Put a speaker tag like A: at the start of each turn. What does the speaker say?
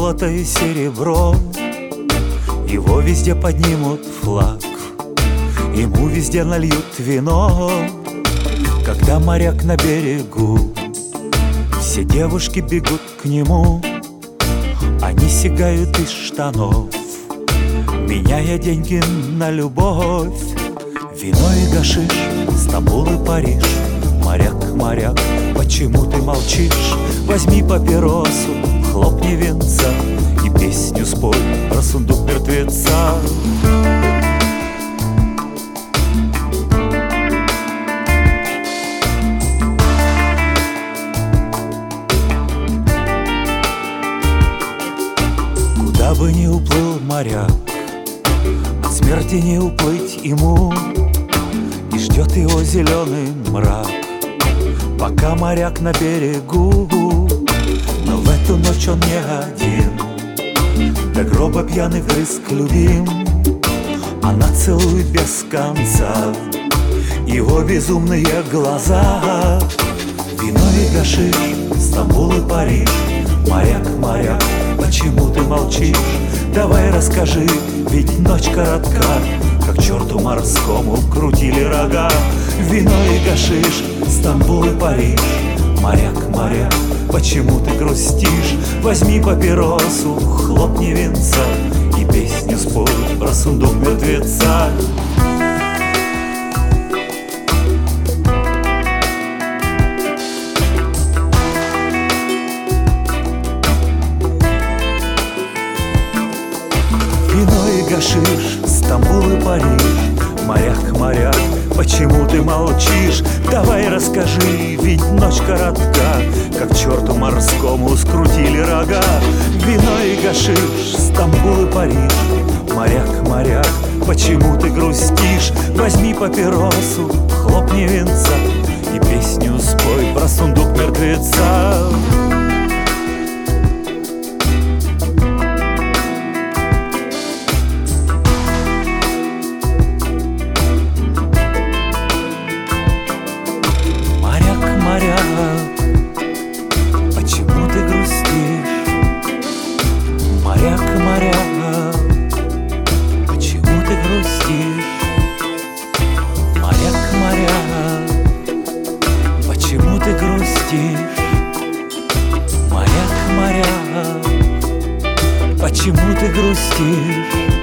A: золото и серебро, его везде поднимут флаг, ему везде нальют вино. Когда моряк на берегу, все девушки бегут к нему, они сигают из штанов, меняя деньги на любовь. Вино и гашиш, Стамбул и Париж. Моряк, моряк, почему ты молчишь? Возьми папиросу, хлопни венца и песню спой про сундук мертвеца. Куда бы ни уплыл моряк, от смерти не уплыть ему, и ждет его зеленый мрак, пока моряк на берегу. Но в эту ночь он не один, до гроба пьяный вдрызг любим. Она целует без конца его безумные глаза. Вино и гашиш, Стамбул и Париж. Моряк, моряк, почему ты молчишь? Давай расскажи, ведь ночь коротка, как черту морскому крутили рога. Вино и гашиш, Стамбул и Париж. Моряк, моряк, почему ты грустишь? Возьми папиросу, хлопни венца и песню спой про сундук мертвеца. Вино и гашиш, Стамбул и Париж. Моряк, моряк, почему ты молчишь? Давай расскажи, ведь ночь коротка, как черту морскому скрутили рога. Вино и гашиш, Стамбул и Париж. Моряк, моряк, почему ты грустишь? Возьми папиросу, хлопни венца и песню спой про сундук мертвеца. Почему ты грустишь? Моряк, моряк, почему ты грустишь? Моряк, моряк, почему ты грустишь? Моряк, моряк, почему ты грустишь?